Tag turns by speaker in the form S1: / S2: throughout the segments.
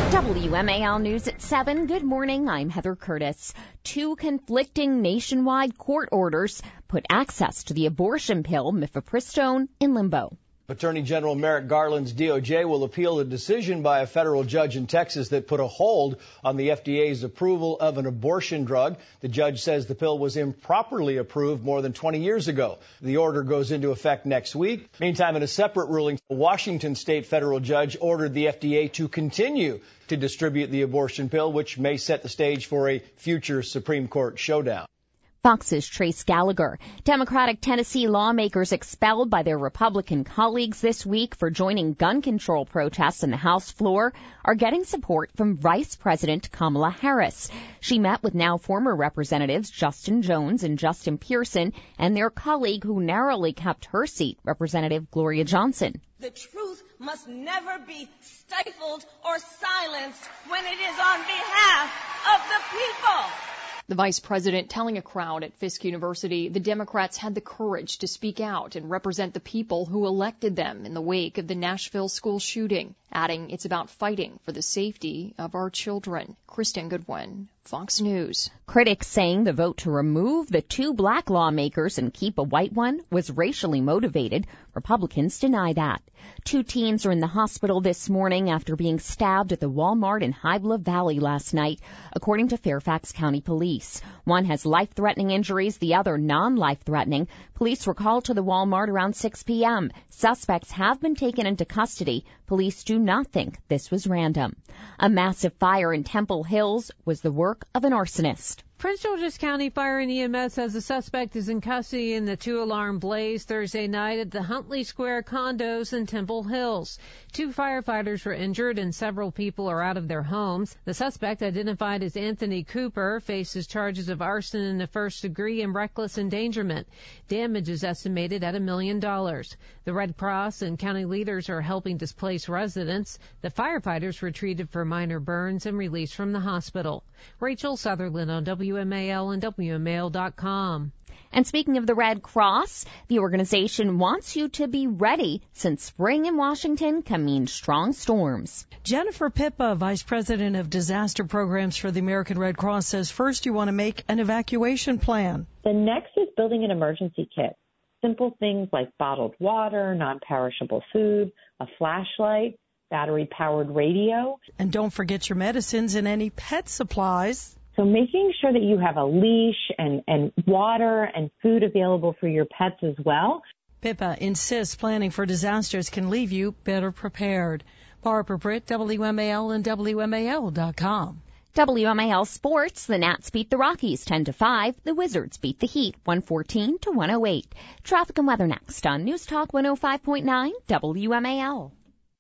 S1: WMAL News at 7. Good morning. I'm Heather Curtis. Two conflicting nationwide court orders put access to the abortion pill mifepristone in limbo.
S2: Attorney General Merrick Garland's DOJ will appeal a decision by a federal judge in Texas that put a hold on the FDA's approval of an abortion drug. The judge says the pill was improperly approved more than 20 years ago. The order goes into effect next week. Meantime, in a separate ruling, a Washington state federal judge ordered the FDA to continue to distribute the abortion pill, which may set the stage for a future Supreme Court showdown.
S1: Fox's Trace Gallagher. Democratic Tennessee lawmakers expelled by their Republican colleagues this week for joining gun control protests on the House floor are getting support from Vice President Kamala Harris. She met with now former Representatives Justin Jones and Justin Pearson and their colleague who narrowly kept her seat, Representative Gloria Johnson.
S3: The truth must never be stifled or silenced when it is on behalf of the people.
S4: The vice president telling a crowd at Fisk University the Democrats had the courage to speak out and represent the people who elected them in the wake of the Nashville school shooting, adding it's about fighting for the safety of our children. Kristen Goodwin, Fox News.
S1: Critics saying the vote to remove the two black lawmakers and keep a white one was racially motivated. Republicans deny that. Two teens are in the hospital this morning after being stabbed at the Walmart in Hybla Valley last night, according to Fairfax County Police. One has life-threatening injuries, the other non-life-threatening. Police were called to the Walmart around 6 p.m. Suspects have been taken into custody. Police do not think this was random. A massive fire in Temple Hills was the work of an arsonist.
S5: Prince George's County Fire and EMS says the suspect is in custody in the two-alarm blaze Thursday night at the Huntley Square condos in Temple Hills. Two firefighters were injured and several people are out of their homes. The suspect, identified as Anthony Cooper, faces charges of arson in the first degree and reckless endangerment. Damage is estimated at $1 million. The Red Cross and county leaders are helping displaced residents. The firefighters were treated for minor burns and released from the hospital. Rachel Sutherland on WMAL and WMAL.com.
S1: And speaking of the Red Cross, the organization wants you to be ready since spring in Washington can mean strong storms.
S6: Jennifer Pippa, Vice President of Disaster Programs for the American Red Cross, says first you want to make an evacuation plan.
S7: The next is building an emergency kit. Simple things like bottled water, non-perishable food, a flashlight, battery-powered radio.
S6: And don't forget your medicines and any pet supplies.
S7: So making sure that you have a leash and water and food available for your pets as well.
S6: Pippa insists planning for disasters can leave you better prepared. Barbara Britt, WMAL and WMAL.com.
S1: WMAL Sports, the Nats beat the Rockies 10-5. The Wizards beat the Heat 114-108. Traffic and weather next on News Talk 105.9 WMAL.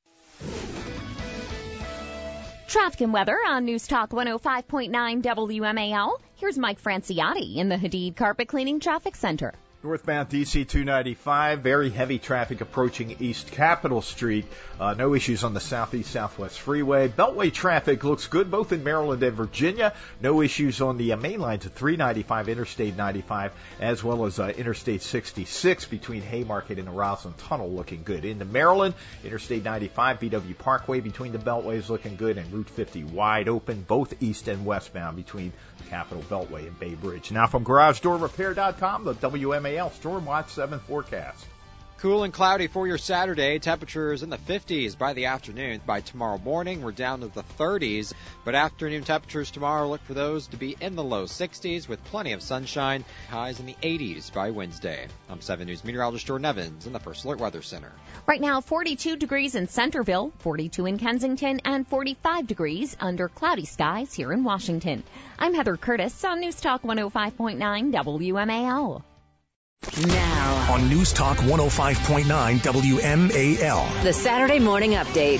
S1: Traffic and weather on News Talk 105.9 WMAL. Here's Mike Franciotti in the Hadid Carpet Cleaning Traffic Center.
S8: Northbound DC 295, very heavy traffic approaching East Capitol Street. No issues on the Southeast-Southwest Freeway. Beltway traffic looks good both in Maryland and Virginia. No issues on the main lines of 395, Interstate 95, as well as Interstate 66 between Haymarket and the Roslyn Tunnel looking good. Into Maryland, Interstate 95, BW Parkway between the Beltways looking good, and Route 50 wide open, both east and westbound between the Capitol Beltway and Bay Bridge. Now from GarageDoorRepair.com, the WMAL Storm Watch 7 forecast.
S9: Cool and cloudy for your Saturday. Temperatures in the 50s by the afternoon. By tomorrow morning, we're down to the 30s. But afternoon temperatures tomorrow, look for those to be in the low 60s with plenty of sunshine. Highs in the 80s by Wednesday. I'm 7 News meteorologist Jordan Evans in the First Alert Weather Center.
S1: Right now, 42 degrees in Centerville, 42 in Kensington, and 45 degrees under cloudy skies here in Washington. I'm Heather Curtis on News Talk 105.9 WMAL.
S10: Now on News Talk 105.9 WMAL.
S11: The Saturday Morning Update.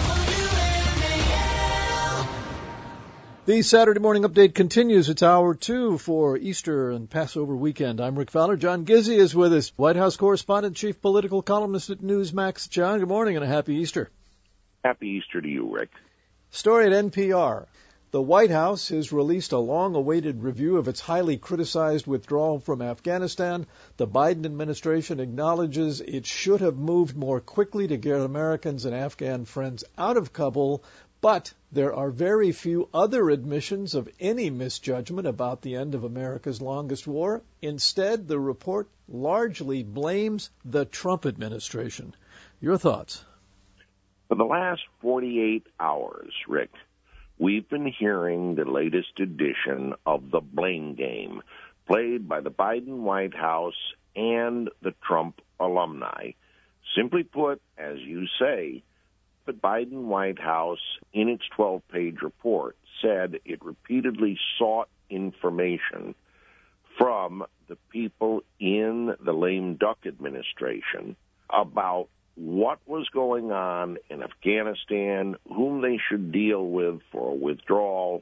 S12: The Saturday Morning Update continues. It's hour 2 for Easter and Passover weekend. I'm Rick Fowler. John Gizzi is with us, White House correspondent, chief political columnist at Newsmax. John, good morning and a happy Easter.
S13: Happy Easter to you, Rick.
S12: Story at NPR. The White House has released a long-awaited review of its highly criticized withdrawal from Afghanistan. The Biden administration acknowledges it should have moved more quickly to get Americans and Afghan friends out of Kabul, but There are very few other admissions of any misjudgment about the end of America's longest war. Instead, the report largely blames the Trump administration. Your thoughts?
S13: For the last 48 hours, Rick, we've been hearing the latest edition of the blame game played by the Biden White House and the Trump alumni. Simply put, as you say, the Biden White House, in its 12-page report, said it repeatedly sought information from the people in the lame duck administration about what was going on in Afghanistan, whom they should deal with for a withdrawal,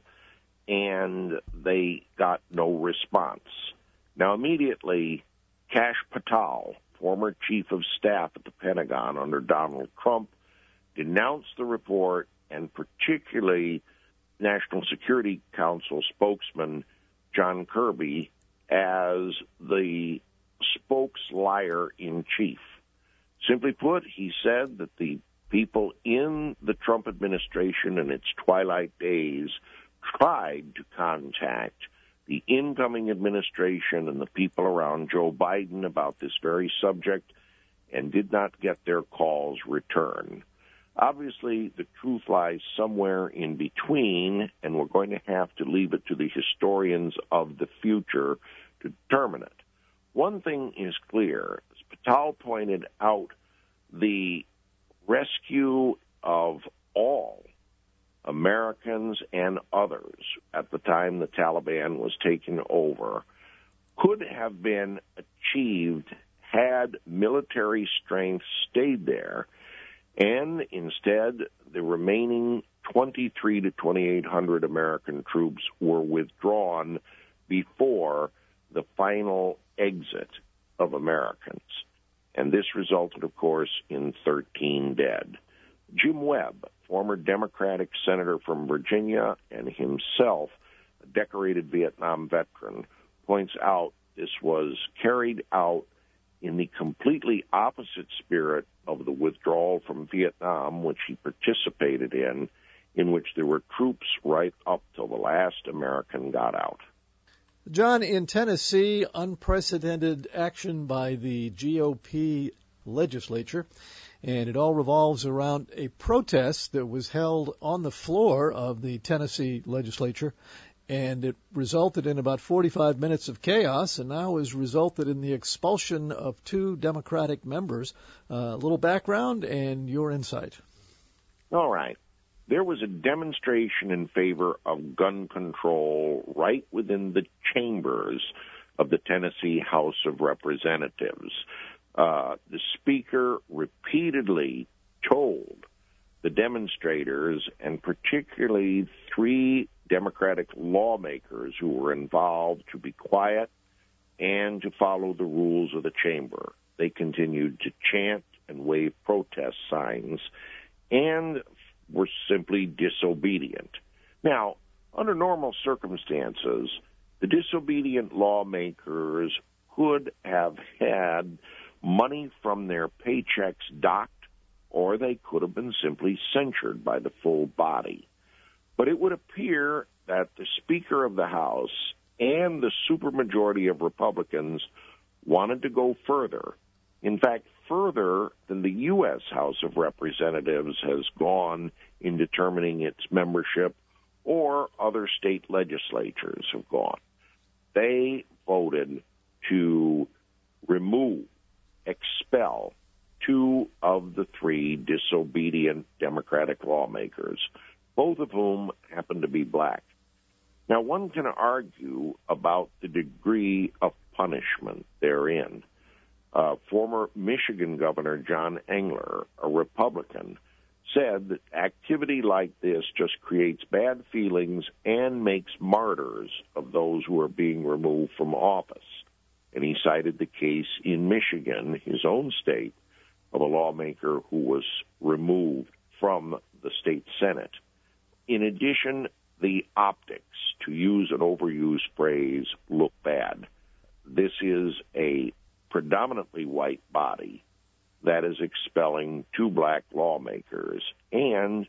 S13: and they got no response. Now, immediately, Kash Patel, former chief of staff at the Pentagon under Donald Trump, denounced the report, and particularly National Security Council spokesman John Kirby as the spokes-liar-in-chief. Simply put, he said that the people in the Trump administration in its twilight days tried to contact the incoming administration and the people around Joe Biden about this very subject and did not get their calls returned. Obviously, the truth lies somewhere in between, and we're going to have to leave it to the historians of the future to determine it. One thing is clear. As Patel pointed out, the rescue of all Americans and others at the time the Taliban was taken over could have been achieved had military strength stayed there, and instead the remaining 23 to 2,800 American troops were withdrawn before the final exit of Americans. And this resulted, of course, in 13 dead. Jim Webb, former Democratic senator from Virginia and himself a decorated Vietnam veteran, points out this was carried out in the completely opposite spirit of the withdrawal from Vietnam, which he participated in which there were troops right up till the last American got out.
S12: John, in Tennessee, unprecedented action by the GOP legislature, and it all revolves around a protest that was held on the floor of the Tennessee legislature, and it resulted in about 45 minutes of chaos, and now has resulted in the expulsion of 2 Democratic members. A little background and your insight.
S13: All right. There was a demonstration in favor of gun control right within the chambers of the Tennessee House of Representatives. The speaker repeatedly told the demonstrators, and particularly 3 Democratic lawmakers who were involved, to be quiet and to follow the rules of the chamber. They continued to chant and wave protest signs and were simply disobedient. Now, under normal circumstances, the disobedient lawmakers could have had money from their paychecks docked, or they could have been simply censured by the full body. But it would appear that the Speaker of the House and the supermajority of Republicans wanted to go further. In fact, further than the U.S. House of Representatives has gone in determining its membership, or other state legislatures have gone. They voted to remove, expel 2 of the 3 disobedient Democratic lawmakers, both of whom happen to be black. Now, one can argue about the degree of punishment therein. Former Michigan Governor John Engler, a Republican, said that activity like this just creates bad feelings and makes martyrs of those who are being removed from office. And he cited the case in Michigan, his own state, of a lawmaker who was removed from the state Senate. In addition, the optics, to use an overused phrase, look bad. This is a predominantly white body that is expelling 2 black lawmakers, and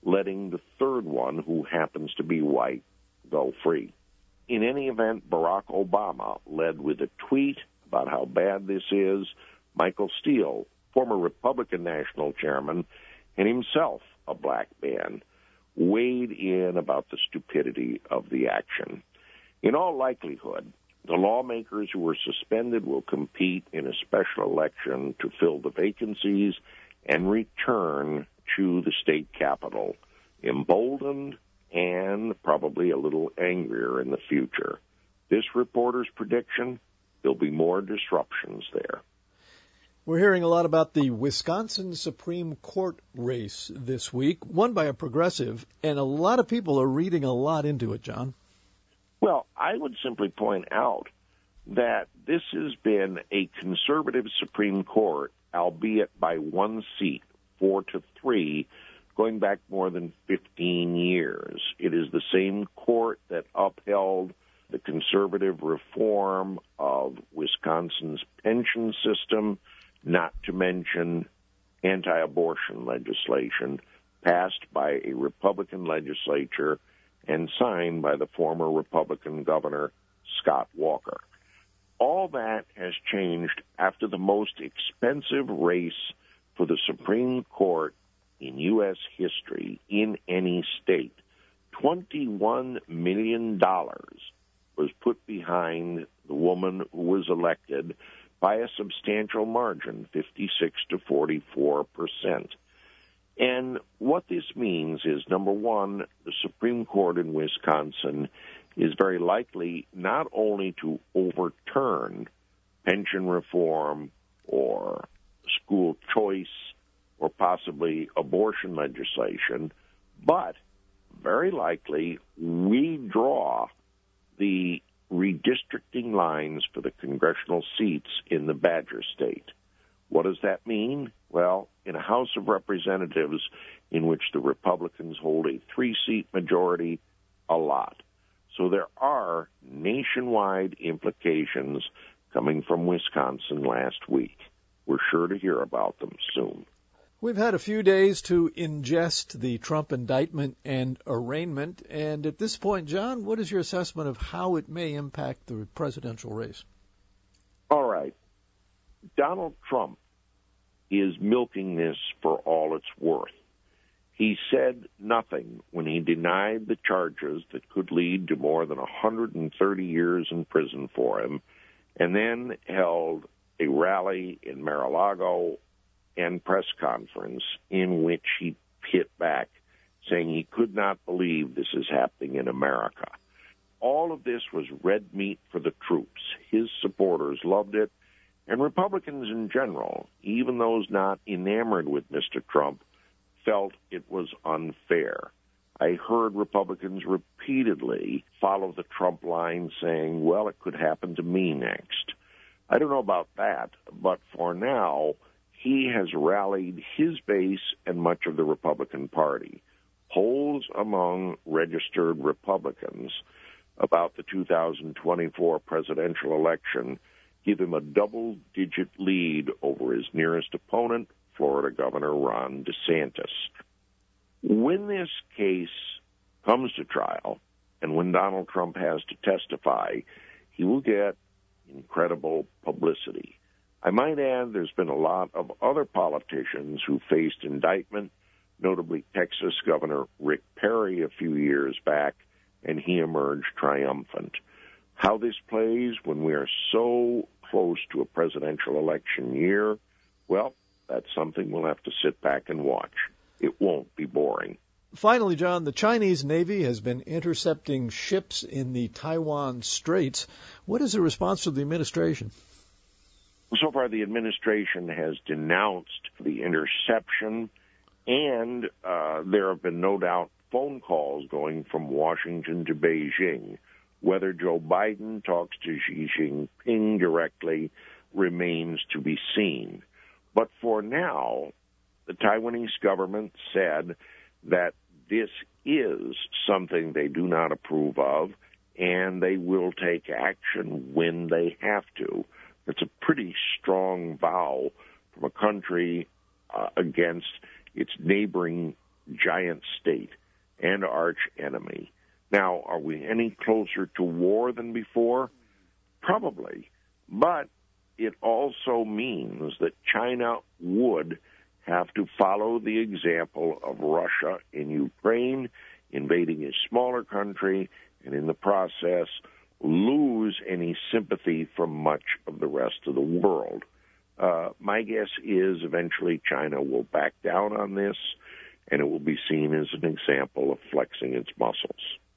S13: letting the third one, who happens to be white, go free. In any event, Barack Obama led with a tweet about how bad this is. Michael Steele, former Republican national chairman and himself a black man, weighed in about the stupidity of the action. In all likelihood, the lawmakers who were suspended will compete in a special election to fill the vacancies and return to the state capitol, emboldened and probably a little angrier in the future. This reporter's prediction, there'll be more disruptions there.
S12: We're hearing a lot about the Wisconsin Supreme Court race this week, won by a progressive, and a lot of people are reading a lot into it, John.
S13: Well, I would simply point out that this has been a conservative Supreme Court, albeit by one seat, 4-3, going back more than 15 years. It is the same court that upheld the conservative reform of Wisconsin's pension system, not to mention anti-abortion legislation passed by a Republican legislature and signed by the former Republican governor, Scott Walker. All that has changed after the most expensive race for the Supreme Court in U.S. history in any state. $21 million was put behind the woman who was elected by a substantial margin, 56 to 44%. And what this means is, number one, the Supreme Court in Wisconsin is very likely not only to overturn pension reform or school choice or possibly abortion legislation, but very likely redraw the redistricting lines for the congressional seats in the Badger State. What does that mean? Well, in a House of Representatives in which the Republicans hold a 3-seat majority, a lot. So there are nationwide implications coming from Wisconsin last week. We're sure to hear about them soon.
S12: We've had a few days to ingest the Trump indictment and arraignment, and at this point, John, what is your assessment of how it may impact the presidential race?
S13: All right. Donald Trump is milking this for all it's worth. He said nothing when he denied the charges that could lead to more than 130 years in prison for him, and then held a rally in Mar-a-Lago and press conference in which he hit back, saying he could not believe this is happening in America. All of this was red meat for the troops. His supporters loved it, and Republicans in general, even those not enamored with Mr. Trump, felt it was unfair. I heard Republicans repeatedly follow the Trump line saying, well, it could happen to me next. I don't know about that, but for now, he has rallied his base and much of the Republican Party. Polls among registered Republicans about the 2024 presidential election give him a double-digit lead over his nearest opponent, Florida Governor Ron DeSantis. When this case comes to trial, and when Donald Trump has to testify, he will get incredible publicity. I might add there's been a lot of other politicians who faced indictment, notably Texas Governor Rick Perry a few years back, and he emerged triumphant. How this plays when we are so close to a presidential election year, well, that's something we'll have to sit back and watch. It won't be boring.
S12: Finally, John, the Chinese Navy has been intercepting ships in the Taiwan Straits. What is the response of the administration?
S13: So far, the administration has denounced the interception, and there have been no doubt phone calls going from Washington to Beijing. Whether Joe Biden talks to Xi Jinping directly remains to be seen. But for now, the Taiwanese government said that this is something they do not approve of, and they will take action when they have to. It's a pretty strong vow from a country against its neighboring giant state and arch enemy. Now, are we any closer to war than before? Probably. But it also means that China would have to follow the example of Russia in Ukraine, invading a smaller country, and in the process lose any sympathy from much of the rest of the world. My guess is eventually China will back down on this, and it will be seen as an example of flexing its muscles.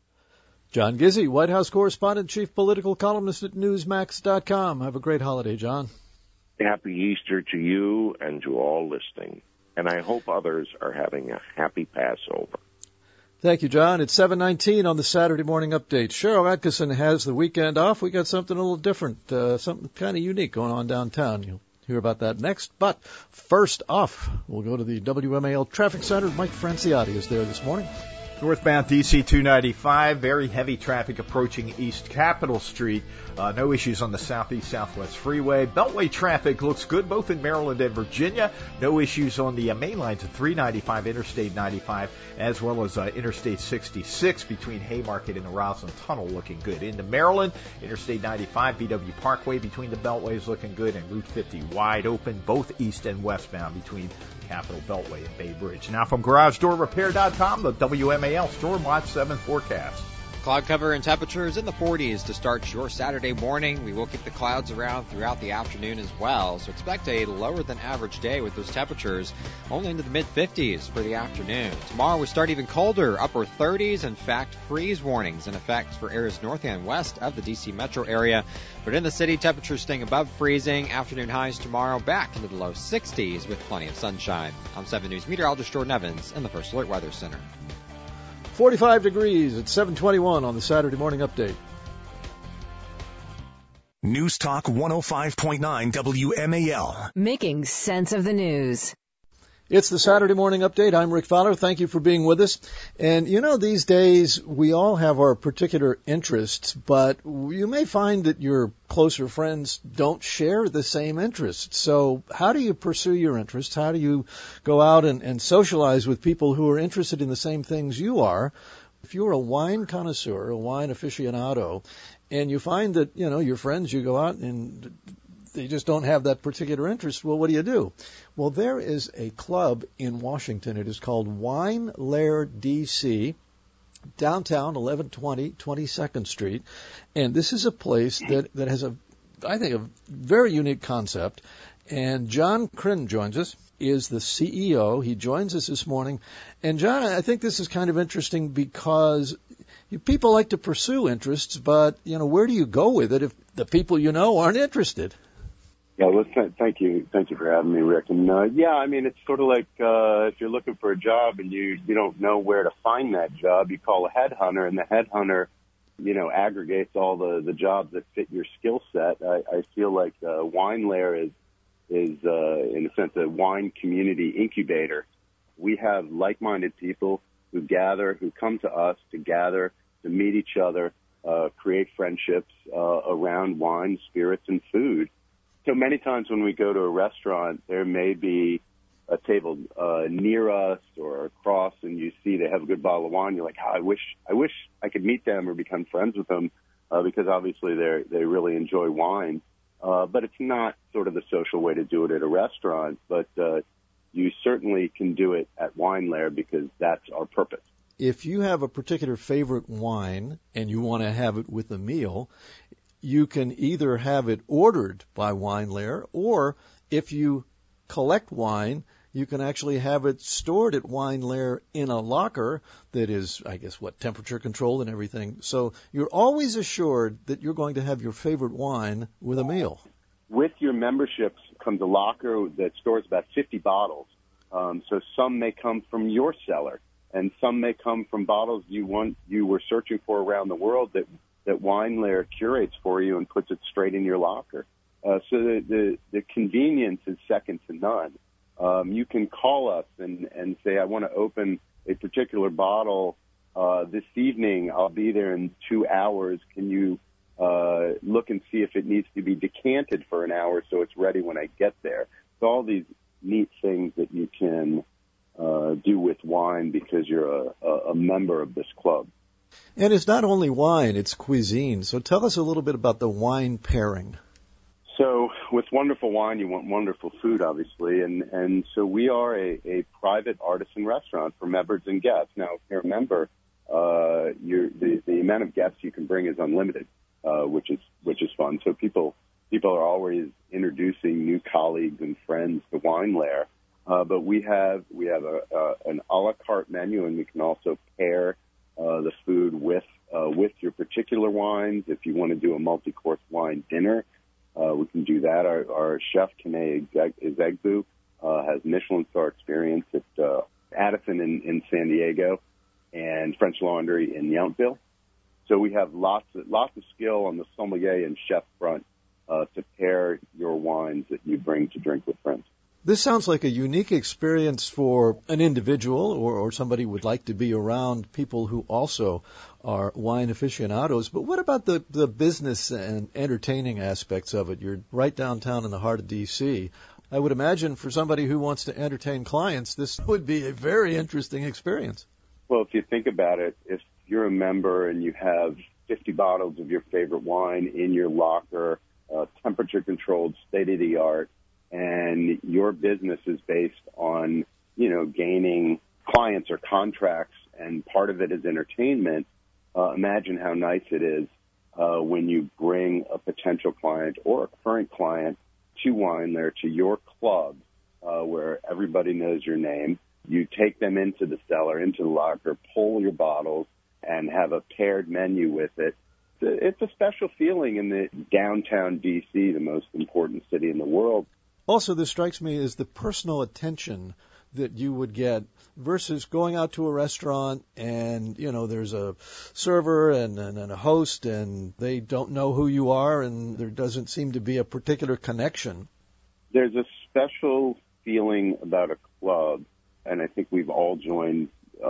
S12: John Gizzi, White House correspondent, chief political columnist at Newsmax.com. Have a great holiday, John.
S13: Happy Easter to you and to all listening. And I hope others are having a happy Passover.
S12: Thank you, John. It's 7:19 on the Saturday Morning Update. Cheryl Atkinson has the weekend off. We got something a little different, something kind of unique going on downtown. You'll hear about that next. But first off, we'll go to the WMAL Traffic Center. Mike Franciotti is there this morning.
S8: Northbound DC 295, very heavy traffic approaching East Capitol Street. No issues on the Southeast Southwest Freeway. Beltway traffic looks good both in Maryland and Virginia. No issues on the main lines of 395, Interstate 95, as well as Interstate 66 between Haymarket and the Roslyn Tunnel looking good. Into Maryland, Interstate 95, BW Parkway between the Beltways looking good, and Route 50 wide open, both east and westbound between Capitol Beltway and Bay Bridge. Now from GarageDoorRepair.com, the WMAL Storm Watch 7 forecast.
S9: Cloud cover and temperatures in the 40s to start your Saturday morning. We will keep the clouds around throughout the afternoon as well, so expect a lower than average day with those temperatures only into the mid-50s for the afternoon. Tomorrow we start even colder, upper 30s. In fact, freeze warnings in effect for areas north and west of the D.C. metro area. But in the city, temperatures staying above freezing. Afternoon highs tomorrow back into the low 60s with plenty of sunshine. I'm 7 News meteorologist Jordan Evans in the First Alert Weather Center.
S12: 45 degrees at 7:21 on the Saturday Morning Update.
S10: News Talk 105.9 WMAL.
S11: Making sense of the news.
S12: It's the Saturday Morning Update. I'm Rick Fowler. Thank you for being with us. And, you know, these days we all have our particular interests, but you may find that your closer friends don't share the same interests. So how do you pursue your interests? How do you go out and socialize with people who are interested in the same things you are? If you're a wine connoisseur, a wine aficionado, and you find that, you know, your friends, you go out and they just don't have that particular interest, well, what do? Well, there is a club in Washington. It is called Wine Lair DC, downtown, 1120 22nd Street. And this is a place that has I think, a very unique concept. And John Kryn joins us, is the CEO. He joins us this morning. And John, I think this is kind of interesting because people like to pursue interests, but, you know, where do you go with it if the people you know aren't interested?
S14: Yeah, well, thank you for having me, Rick. And yeah, I mean, it's sort of like if you're looking for a job and you don't know where to find that job, you call a headhunter, and the headhunter, you know, aggregates all the jobs that fit your skill set. I feel like Wine Lair is in a sense a wine community incubator. We have like-minded people who come to us to gather, to meet each other, create friendships around wine, spirits, and food. So many times when we go to a restaurant, there may be a table near us or across, and you see they have a good bottle of wine. You're like, I wish I could meet them or become friends with them because obviously they really enjoy wine. But it's not sort of the social way to do it at a restaurant. But you certainly can do it at Wine Lair because that's our purpose.
S12: If you have a particular favorite wine and you want to have it with a meal, you can either have it ordered by Wine Lair, or if you collect wine, you can actually have it stored at Wine Lair in a locker that is, I guess, temperature controlled and everything. So you're always assured that you're going to have your favorite wine with a meal.
S14: With your memberships comes a locker that stores about 50 bottles. So some may come from your cellar, and some may come from bottles you were searching for around the world that Wine Lair curates for you and puts it straight in your locker. So the convenience is second to none. You can call us and say, I want to open a particular bottle this evening. I'll be there in 2 hours. Can you look and see if it needs to be decanted for an hour so it's ready when I get there? So all these neat things that you can do with wine because you're a member of this club.
S12: And it's not only wine, it's cuisine. So tell us a little bit about the wine pairing.
S14: So with wonderful wine, you want wonderful food, obviously. And so we are a private artisan restaurant for members and guests. Now, if you remember, the amount of guests you can bring is unlimited, which is fun. So people are always introducing new colleagues and friends to Wine Lair. But we have an a la carte menu, and we can also pair the food with your particular wines. If you want to do a multi-course wine dinner, we can do that. Our chef, Kene Ezegbu, has Michelin star experience at Addison in San Diego and French Laundry in Yountville. So we have lots of skill on the sommelier and chef front to pair your wines that you bring to drink with friends.
S12: This sounds like a unique experience for an individual or somebody who would like to be around people who also are wine aficionados. But what about the business and entertaining aspects of it? You're right downtown in the heart of D.C. I would imagine for somebody who wants to entertain clients, this would be a very interesting experience.
S14: Well, if you think about it, if you're a member and you have 50 bottles of your favorite wine in your locker, temperature-controlled, state-of-the-art, and your business is based on, gaining clients or contracts, and part of it is entertainment, imagine how nice it is when you bring a potential client or a current client to Wine Lair, to your club, where everybody knows your name. You take them into the cellar, into the locker, pull your bottles, and have a paired menu with it. It's a special feeling in the downtown D.C., the most important city in the world.
S12: Also, this strikes me as the personal attention that you would get versus going out to a restaurant and, there's a server and a host and they don't know who you are and there doesn't seem to be a particular connection.
S14: There's a special feeling about a club, and I think we've all joined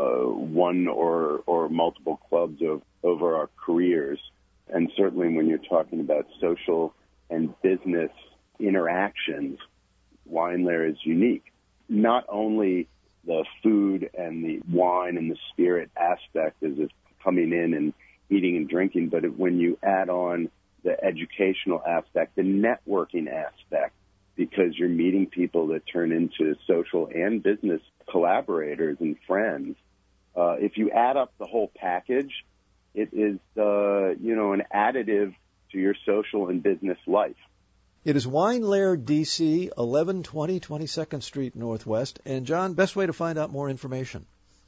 S14: one or multiple clubs over our careers. And certainly when you're talking about social and business interactions, Wine Lair is unique. Not only the food and the wine and the spirit aspect is coming in and eating and drinking, but when you add on the educational aspect, the networking aspect, because you're meeting people that turn into social and business collaborators and friends. If you add up the whole package, it is, an additive to your social and business life.
S12: It is Wine Lair, D.C., 1120 22nd Street Northwest. And, John, best way to find out more information?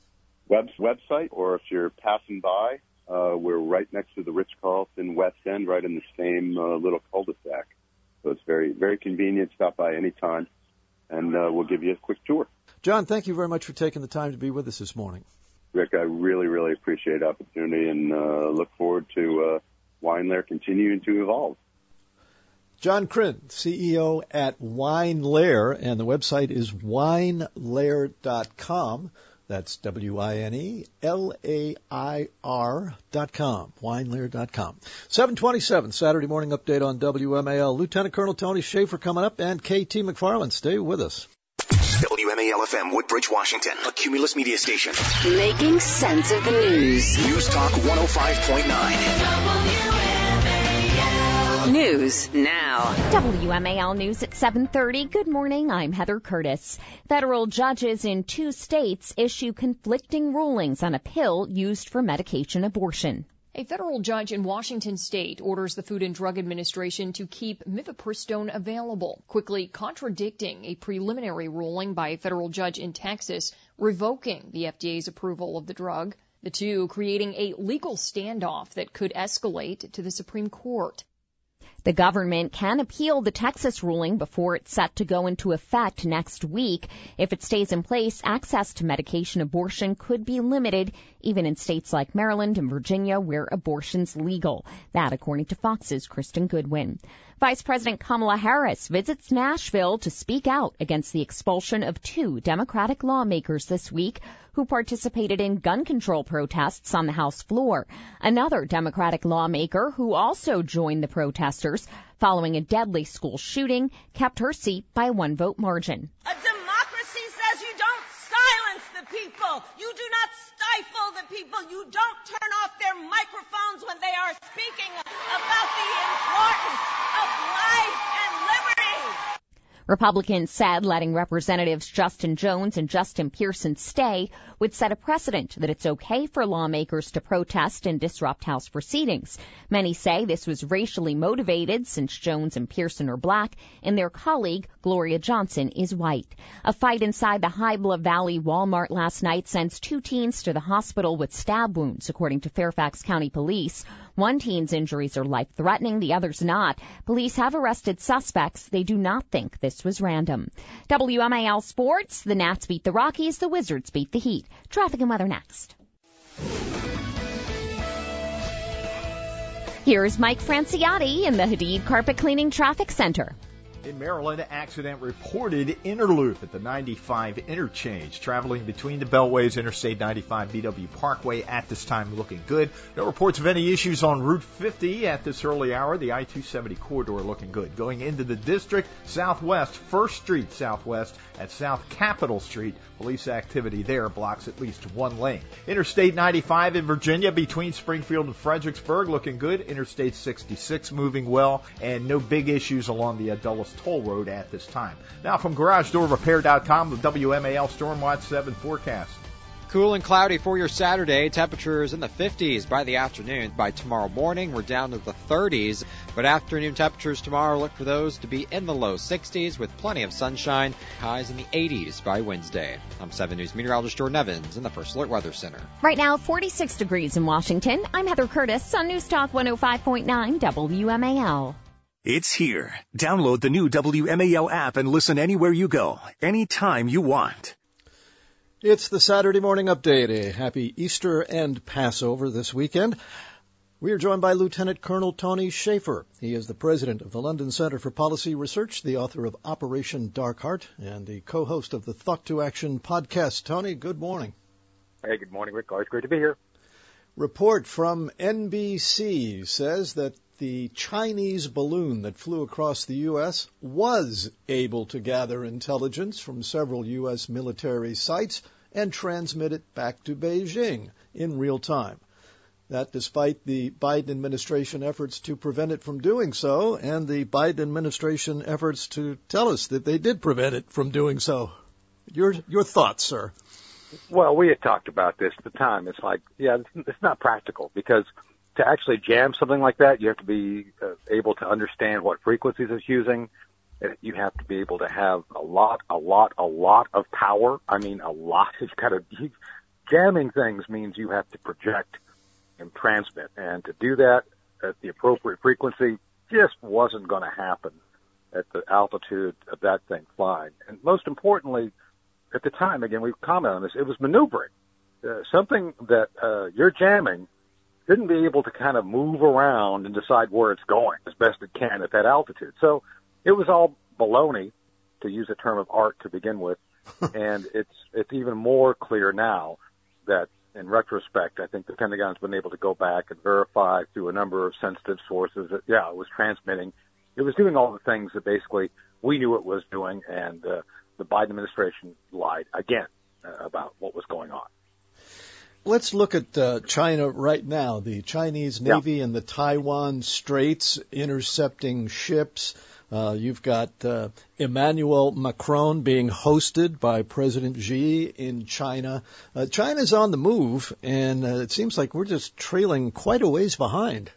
S14: Website, or if you're passing by, we're right next to the Ritz-Carlton West End, right in the same little cul-de-sac. So it's very, very convenient. Stop by anytime, and we'll give you a quick tour.
S12: John, thank you very much for taking the time to be with us this morning.
S14: Rick, I really, really appreciate the opportunity and look forward to Wine Lair continuing to evolve.
S12: John Kryn, CEO at Wine Lair, and the website is winelair.com. That's WINELAIR.com, winelair.com. 727, Saturday morning update on WMAL. Lieutenant Colonel Tony Schaefer coming up, and KT McFarland. Stay with us.
S10: WMAL-FM, Woodbridge, Washington, a Cumulus media station.
S11: Making sense of the news.
S10: News Talk 105.9.
S11: News now.
S1: WMAL News at 7:30. Good morning. I'm Heather Curtis. Federal judges in 2 states issue conflicting rulings on a pill used for medication abortion.
S4: A federal judge in Washington state orders the Food and Drug Administration to keep mifepristone available, quickly contradicting a preliminary ruling by a federal judge in Texas revoking the FDA's approval of the drug, the two creating a legal standoff that could escalate to the Supreme Court.
S1: The government can appeal the Texas ruling before it's set to go into effect next week. If it stays in place, access to medication abortion could be limited, even in states like Maryland and Virginia where abortion's legal. That, according to Fox's Kristen Goodwin. Vice President Kamala Harris visits Nashville to speak out against the expulsion of 2 Democratic lawmakers this week who participated in gun control protests on the House floor. Another Democratic lawmaker who also joined the protesters following a deadly school shooting kept her seat by a 1-vote margin.
S3: A democracy says you don't silence people, you don't turn off their microphones when they are speaking about the importance of life and liberty.
S1: Republicans said letting Representatives Justin Jones and Justin Pearson stay would set a precedent that it's okay for lawmakers to protest and disrupt House proceedings. Many say this was racially motivated since Jones and Pearson are black and their colleague, Gloria Johnson, is white. A fight inside the Hybla Valley Walmart last night sends 2 teens to the hospital with stab wounds, according to Fairfax County Police. One teen's injuries are life-threatening, the other's not. Police have arrested suspects. They do not think this was random. WMAL Sports, the Nats beat the Rockies, the Wizards beat the Heat. Traffic and weather next. Here's Mike Franciotti in the Hadid Carpet Cleaning Traffic Center.
S8: In Maryland, accident reported interloop at the 95 interchange. Traveling between the beltways, Interstate 95 BW Parkway at this time looking good. No reports of any issues on Route 50 at this early hour. The I-270 corridor looking good. Going into the district, southwest, 1st Street southwest at South Capitol Street. Police activity there blocks at least 1 lane. Interstate 95 in Virginia between Springfield and Fredericksburg looking good. Interstate 66 moving well, and no big issues along the Dulles Toll Road at this time. Now from GarageDoorRepair.com, the WMAL Stormwatch 7 forecast.
S9: Cool and cloudy for your Saturday. Temperatures in the 50s by the afternoon. By tomorrow morning, we're down to the 30s. But afternoon temperatures tomorrow, look for those to be in the low 60s with plenty of sunshine. Highs in the 80s by Wednesday. I'm 7 News meteorologist Jordan Evans in the First Alert Weather Center.
S1: Right now, 46 degrees in Washington. I'm Heather Curtis on News Talk 105.9 WMAL.
S10: It's here. Download the new WMAL app and listen anywhere you go, anytime you want.
S12: It's the Saturday morning update. A happy Easter and Passover this weekend. We are joined by Lieutenant Colonel Tony Shaffer. He is the president of the London Center for Policy Research, the author of Operation Dark Heart, and the co-host of the Thought to Action podcast. Tony, good morning.
S15: Hey, good morning, Rick. Always great to be here.
S12: Report from NBC says that the Chinese balloon that flew across the U.S. was able to gather intelligence from several U.S. military sites and transmit it back to Beijing in real time. That despite the Biden administration efforts to prevent it from doing so and the Biden administration efforts to tell us that they did prevent it from doing so. Your thoughts, sir?
S15: Well, we had talked about this at the time. It's like, yeah, it's not practical because to actually jam something like that, you have to be able to understand what frequencies it's using. You have to be able to have a lot of power. I mean, a lot. Jamming things means you have to project and transmit. And to do that at the appropriate frequency just wasn't going to happen at the altitude of that thing flying. And most importantly, at the time, again, we've commented on this, it was maneuvering. Something that you're jamming shouldn't be able to kind of move around and decide where it's going as best it can at that altitude. So it was all baloney, to use a term of art to begin with, and it's even more clear now that in retrospect, I think the Pentagon's been able to go back and verify through a number of sensitive sources that, yeah, it was transmitting. It was doing all the things that basically we knew it was doing, and the Biden administration lied again about what was going on.
S12: Let's look at China right now. The Chinese Navy in the Taiwan Straits intercepting ships. You've got Emmanuel Macron being hosted by President Xi in China. China's on the move, and it seems like we're just trailing quite a ways behind.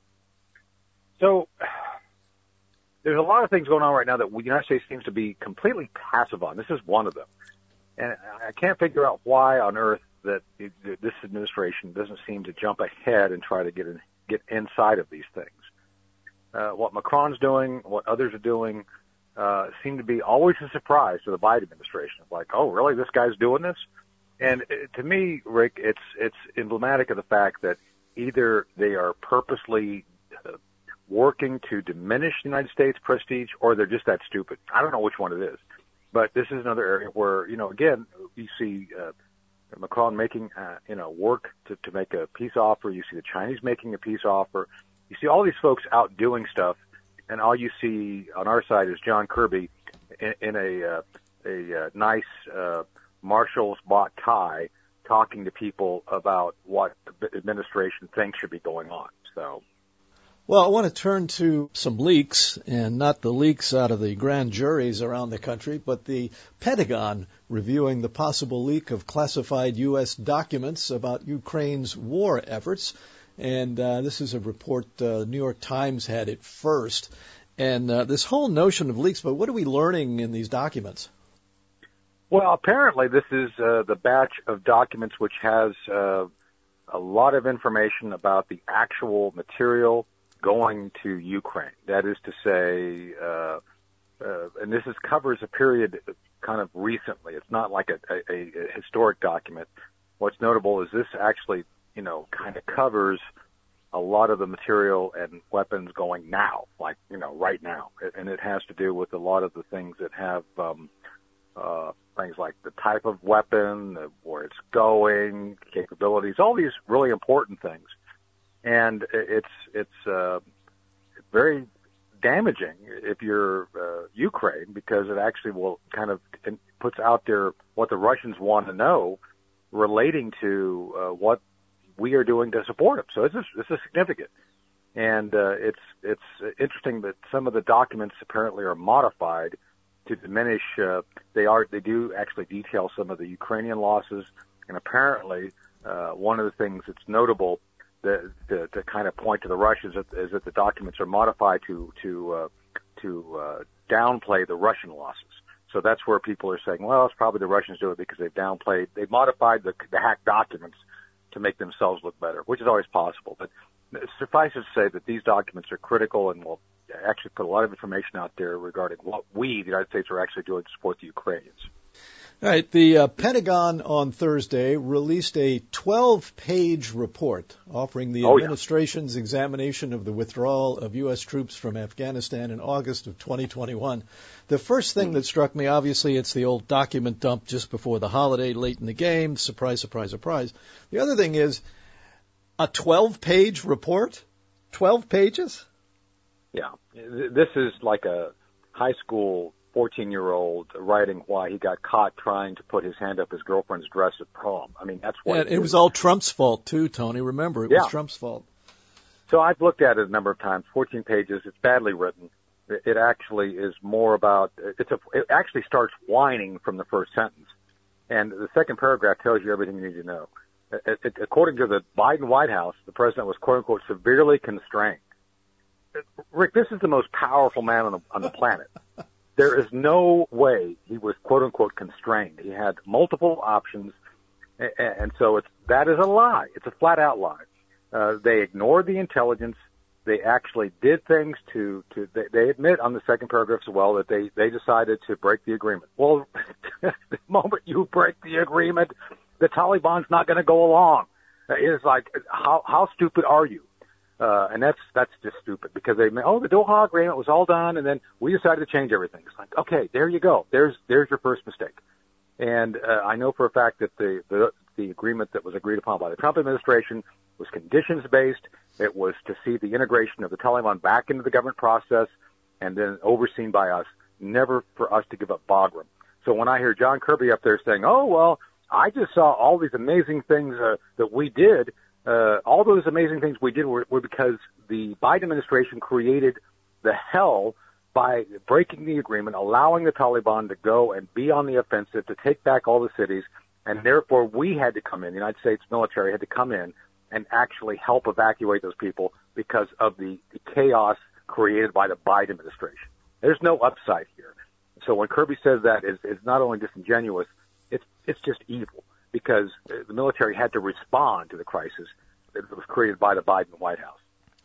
S15: So there's a lot of things going on right now that the United States seems to be completely passive on. This is one of them. And I can't figure out why on earth that this administration doesn't seem to jump ahead and try to get inside of these things. What Macron's doing, what others are doing, seem to be always a surprise to the Biden administration. Like, oh, really? This guy's doing this? And to me, Rick, it's emblematic of the fact that either they are purposely working to diminish the United States' prestige, or they're just that stupid. I don't know which one it is. But this is another area where, again, you see Macron making, work to make a peace offer. You see the Chinese making a peace offer. You see all these folks out doing stuff, and all you see on our side is John Kirby in a nice Marshall's bought tie talking to people about what the administration thinks should be going on. So.
S12: Well, I want to turn to some leaks, and not the leaks out of the grand juries around the country, but the Pentagon reviewing the possible leak of classified U.S. documents about Ukraine's war efforts. And this is a report, New York Times had it first. And this whole notion of leaks, but what are we learning in these documents?
S15: Well, apparently this is the batch of documents which has a lot of information about the actual material going to Ukraine. That is to say, and this covers a period kind of recently. It's not like a historic document. What's notable is this actually, kind of covers a lot of the material and weapons going now, like, right now. And it has to do with a lot of the things that have things like the type of weapon, where it's going, capabilities, all these really important things. And it's very damaging if you're Ukraine, because it actually will kind of puts out there what the Russians want to know relating to what we are doing to support them. So this is significant. And it's interesting that some of the documents apparently are modified to diminish. They do actually detail some of the Ukrainian losses, and apparently one of the things that's notable to kind of point to the Russians is that the documents are modified to downplay the Russian losses. So that's where people are saying, well, it's probably the Russians do it because they've modified the hacked documents to make themselves look better, which is always possible. But suffice it to say that these documents are critical and will actually put a lot of information out there regarding what we, the United States, are actually doing to support the Ukrainians.
S12: All right. The Pentagon on Thursday released a 12-page report offering the administration's examination of the withdrawal of U.S. troops from Afghanistan in August of 2021. The first thing that struck me, obviously, it's the old document dump just before the holiday, late in the game. Surprise, surprise, surprise. The other thing is a 12-page report? 12 pages?
S15: Yeah. This is like a high school 14-year-old writing why he got caught trying to put his hand up his girlfriend's dress at prom. I mean, that's what
S12: it was all Trump's fault, too, Tony. Remember, it was Trump's fault.
S15: So I've looked at it a number of times, 14 pages. It's badly written. It actually is more about, it actually starts whining from the first sentence. And the second paragraph tells you everything you need to know. According to the Biden White House, the president was, quote unquote, severely constrained. Rick, this is the most powerful man on the planet. There is no way he was, quote unquote, constrained. He had multiple options. And so that is a lie. It's a flat out lie. They ignored the intelligence. They actually did things they admit on the second paragraph as well that they decided to break the agreement. Well, the moment you break the agreement, the Taliban's not going to go along. It's like, how stupid are you? And that's just stupid because the Doha agreement was all done and then we decided to change everything. It's like, okay, there you go. There's your first mistake. And, I know for a fact that the agreement that was agreed upon by the Trump administration was conditions based. It was to see the integration of the Taliban back into the government process and then overseen by us, never for us to give up Bagram. So when I hear John Kirby up there saying, oh, well, I just saw all these amazing things that we did, all those amazing things we did were because the Biden administration created the hell by breaking the agreement, allowing the Taliban to go and be on the offensive, to take back all the cities, and therefore we had to come in, the United States military had to come in and actually help evacuate those people because of the chaos created by the Biden administration. There's no upside here. So when Kirby says that, it's not only disingenuous, it's just evil because the military had to respond to the crisis that was created by the Biden White House.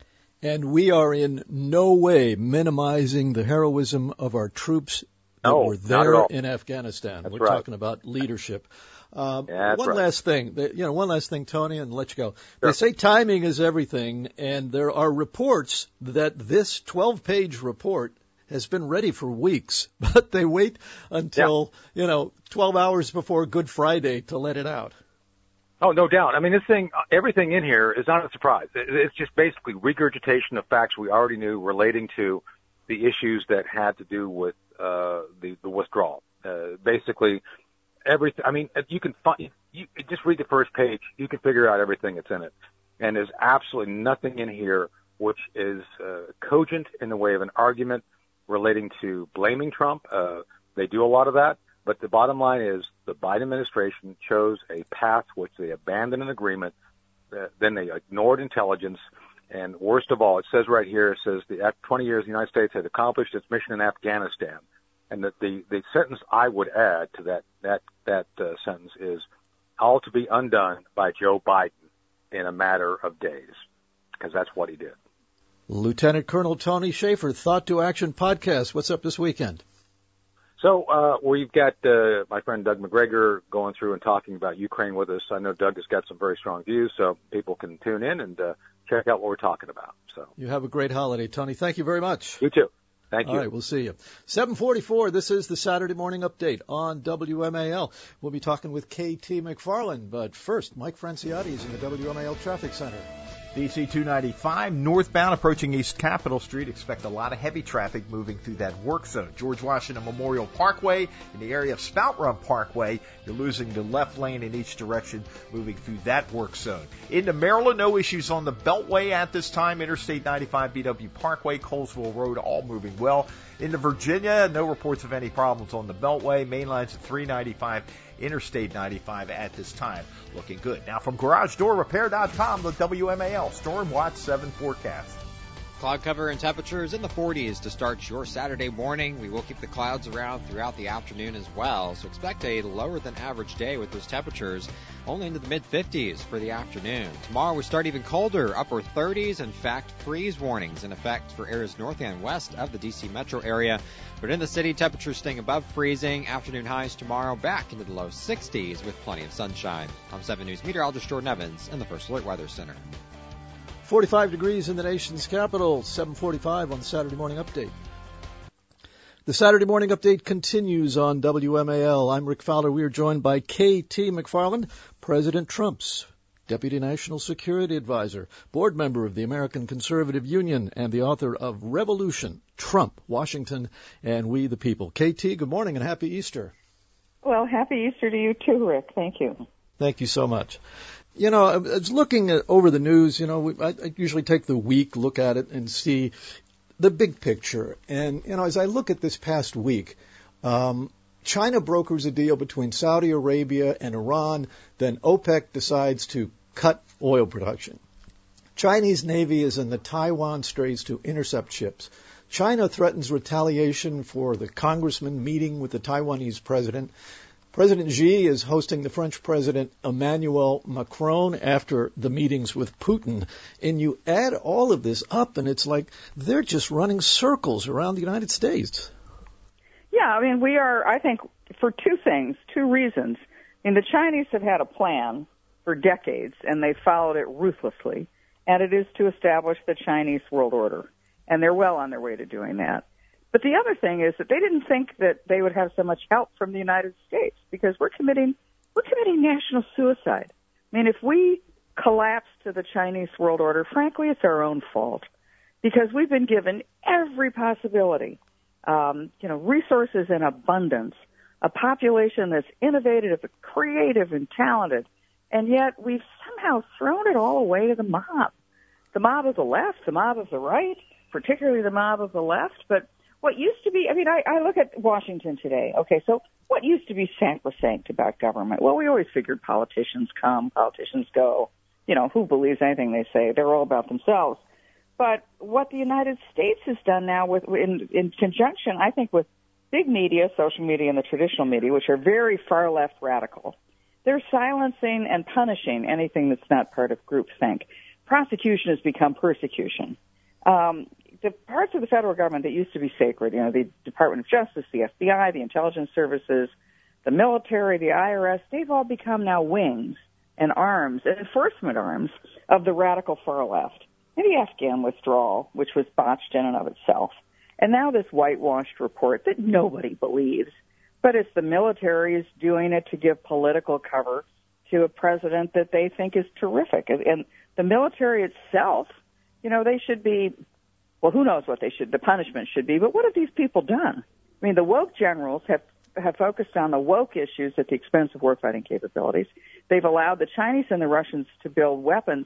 S12: And we are in no way minimizing the heroism of our troops that were there in Afghanistan. We're talking about leadership. One last thing, Tony, and let you go. Sure. They say timing is everything, and there are reports that this 12-page report has been ready for weeks, but they wait until, 12 hours before Good Friday to let it out.
S15: Oh, no doubt. I mean, everything in here is not a surprise. It's just basically regurgitation of facts we already knew relating to the issues that had to do with the withdrawal. Basically, everything. I mean, you can find you just read the first page. You can figure out everything that's in it. And there's absolutely nothing in here which is cogent in the way of an argument relating to blaming Trump. They do a lot of that. But the bottom line is the Biden administration chose a path which they abandoned an agreement. Then they ignored intelligence. And worst of all, it says right here, it says the 20 years the United States had accomplished its mission in Afghanistan. And that the sentence I would add to that sentence is all to be undone by Joe Biden in a matter of days, because that's what he did.
S12: Lieutenant Colonel Tony Shaffer, Thought to Action podcast. What's up this weekend?
S15: So we've got my friend Doug McGregor going through and talking about Ukraine with us. I know Doug has got some very strong views, so people can tune in and check out what we're talking about. So
S12: you have a great holiday, Tony. Thank you very much.
S15: You too. Thank you.
S12: All right, we'll see you. 7:44. This is the Saturday Morning Update on WMAL. We'll be talking with KT McFarland, but first, Mike Franciotti is in the WMAL Traffic Center.
S8: DC 295 northbound approaching East Capitol Street. Expect a lot of heavy traffic moving through that work zone. George Washington Memorial Parkway in the area of Spout Run Parkway. You're losing the left lane in each direction moving through that work zone. Into Maryland, no issues on the Beltway at this time. Interstate 95, BW Parkway, Colesville Road, all moving well. Into Virginia, no reports of any problems on the Beltway. Main lines at 395, Interstate 95 at this time. Looking good. Now from GarageDoorRepair.com, the WMAL Storm Watch 7 forecast.
S9: Cloud cover and temperatures in the 40s to start your Saturday morning. We will keep the clouds around throughout the afternoon as well, so expect a lower than average day with those temperatures only into the mid-50s for the afternoon. Tomorrow we start even colder, upper 30s. In fact, freeze warnings in effect for areas north and west of the D.C. metro area. But in the city, temperatures staying above freezing. Afternoon highs tomorrow back into the low 60s with plenty of sunshine. I'm 7 News meteorologist Jordan Evans in the First Alert Weather Center.
S12: 45 degrees in the nation's capital, 7:45 on the Saturday Morning Update. The Saturday Morning Update continues on WMAL. I'm Rick Fowler. We are joined by KT McFarland, President Trump's Deputy National Security Advisor, board member of the American Conservative Union, and the author of Revolution, Trump, Washington, and We the People. KT, good morning and happy Easter.
S16: Well, happy Easter to you too, Rick. Thank you.
S12: Thank you so much. You know, I was looking over the news, I usually take the week, look at it, and see the big picture. And, as I look at this past week, China brokers a deal between Saudi Arabia and Iran, then OPEC decides to cut oil production. Chinese Navy is in the Taiwan Straits to intercept ships. China threatens retaliation for the congressman meeting with the Taiwanese president. President Xi is hosting the French President Emmanuel Macron after the meetings with Putin. And you add all of this up, and it's like they're just running circles around the United States.
S16: Yeah, I mean, we are, I think, for two reasons. The Chinese have had a plan for decades, and they followed it ruthlessly, and it is to establish the Chinese world order. And they're well on their way to doing that. But the other thing is that they didn't think that they would have so much help from the United States because we're committing national suicide. I mean, if we collapse to the Chinese world order, frankly, it's our own fault because we've been given every possibility, resources in abundance, a population that's innovative, creative, and talented, and yet we've somehow thrown it all away to the mob. The mob of the left, the mob of the right, particularly the mob of the left, but what used to be, I look at Washington today. Okay, so what used to be sacrosanct about government? Well, we always figured politicians come, politicians go. Who believes anything they say? They're all about themselves. But what the United States has done now in conjunction, I think, with big media, social media, and the traditional media, which are very far left radical, they're silencing and punishing anything that's not part of groupthink. Prosecution has become persecution. The parts of the federal government that used to be sacred, the Department of Justice, the FBI, the intelligence services, the military, the IRS, they've all become now wings and arms and enforcement arms of the radical far left. And the Afghan withdrawal, which was botched in and of itself. And now this whitewashed report that nobody believes, but it's the military is doing it to give political cover to a president that they think is terrific. And the military itself, they should be, well, who knows what the punishment should be, but what have these people done? The woke generals have have focused on the woke issues at the expense of warfighting capabilities. They've allowed the Chinese and the Russians to build weapons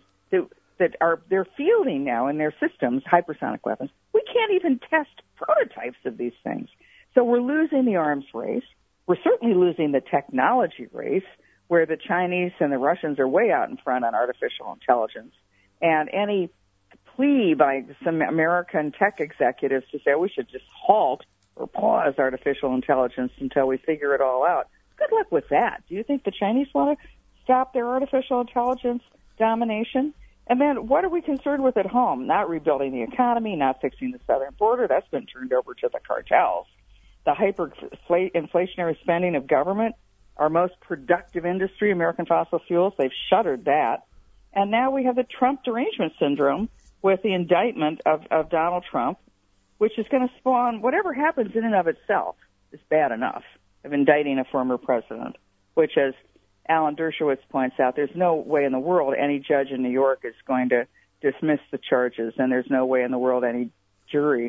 S16: they're fielding now in their systems, hypersonic weapons. We can't even test prototypes of these things. So we're losing the arms race. We're certainly losing the technology race, where the Chinese and the Russians are way out in front on artificial intelligence. And any plea by some American tech executives to say we should just halt or pause artificial intelligence until we figure it all out, good luck with that. Do you think the Chinese want to stop their artificial intelligence domination? And then what are we concerned with at home? Not rebuilding the economy, not fixing the southern border. That's been turned over to the cartels. The hyperinflationary spending of government, our most productive industry, American fossil fuels, they've shuttered that. And now we have the Trump derangement syndrome with the indictment of Donald Trump, which is going to spawn whatever happens in and of itself is bad enough of indicting a former president, which, as Alan Dershowitz points out, there's no way in the world any judge in New York is going to dismiss the charges, and there's no way in the world any jury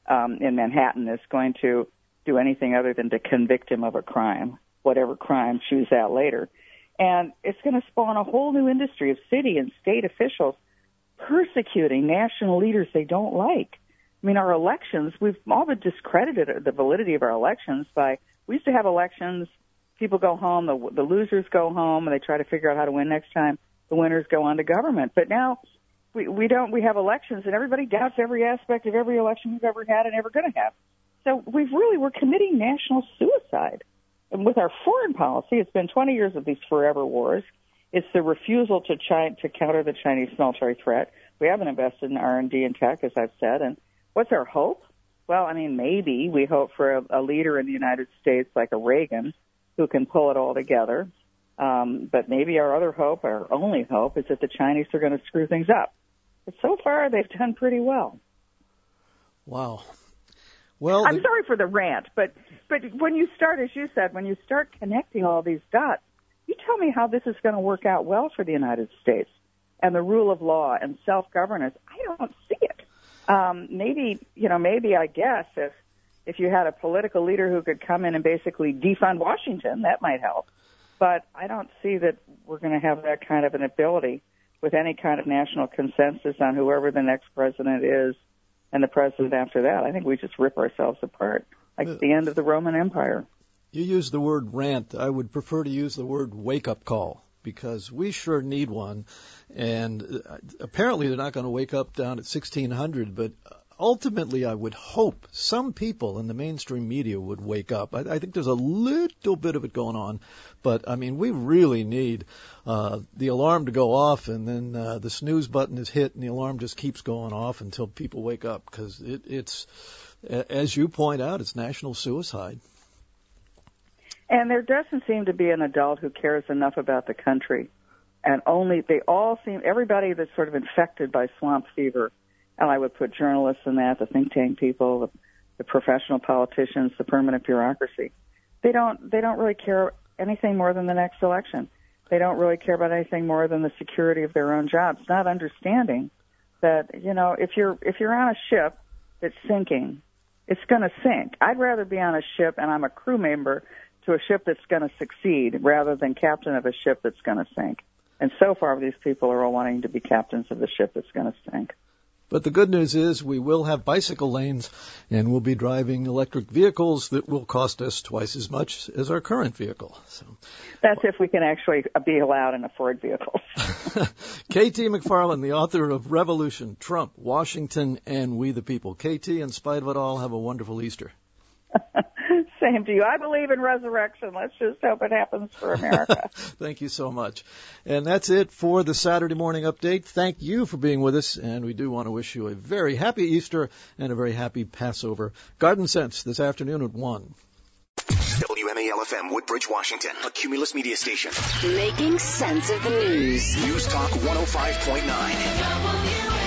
S16: in Manhattan is going to do anything other than to convict him of a crime, whatever crime, choose that later. And it's going to spawn a whole new industry of city and state officials persecuting national leaders they don't like. I mean, our elections, we've all been discredited the validity of our elections by, we used to have elections, people go home, the losers go home, and they try to figure out how to win next time. The winners go on to government. But now we have elections, and everybody doubts every aspect of every election we've ever had and ever going to have. So we're committing national suicide. And with our foreign policy, it's been 20 years of these forever wars. It's the refusal to counter the Chinese military threat. We haven't invested in R&D and tech, as I've said. And what's our hope? Well, I mean, maybe we hope for a leader in the United States like a Reagan who can pull it all together. But maybe our other hope, our only hope, is that the Chinese are going to screw things up. But so far, they've done pretty well.
S12: Wow. Well,
S16: I'm sorry for the rant, but when you start, as you said, when you start connecting all these dots, you tell me how this is going to work out well for the United States and the rule of law and self-governance. I don't see it. Maybe I guess if you had a political leader who could come in and basically defund Washington, that might help. But I don't see that we're going to have that kind of an ability with any kind of national consensus on whoever the next president is and the president after that. I think we just rip ourselves apart, like the end of the Roman Empire.
S12: You use the word rant. I would prefer to use the word wake-up call, because we sure need one. And apparently they're not going to wake up down at 1600, but ultimately I would hope some people in the mainstream media would wake up. I think there's a little bit of it going on, but I mean, we really need the alarm to go off, and then the snooze button is hit and the alarm just keeps going off until people wake up, because it's, as you point out, it's national suicide.
S16: And there doesn't seem to be an adult who cares enough about the country. And everybody that's sort of infected by swamp fever, and I would put journalists in that, the think tank people, the professional politicians, the permanent bureaucracy. They don't really care anything more than the next election. They don't really care about anything more than the security of their own jobs, not understanding that, if you're on a ship that's sinking, it's going to sink. I'd rather be on a ship and I'm a crew member to a ship that's going to succeed rather than captain of a ship that's going to sink. And so far, these people are all wanting to be captains of the ship that's going to sink.
S12: But the good news is we will have bicycle lanes, and we'll be driving electric vehicles that will cost us twice as much as our current vehicle. So
S16: that's if we can actually be allowed in a Ford vehicle.
S12: KT McFarland, the author of Revolution, Trump, Washington, and We the People. KT, in spite of it all, have a wonderful Easter.
S16: Same to you. I believe in resurrection. Let's just hope it happens for America.
S12: Thank you so much. And that's it for the Saturday morning update. Thank you for being with us, and we do want to wish you a very happy Easter and a very happy Passover. Garden Sense this afternoon at 1.
S10: WMAL-FM, Woodbridge, Washington, a Cumulus media station.
S11: Making sense of the news.
S10: News Talk 105.9.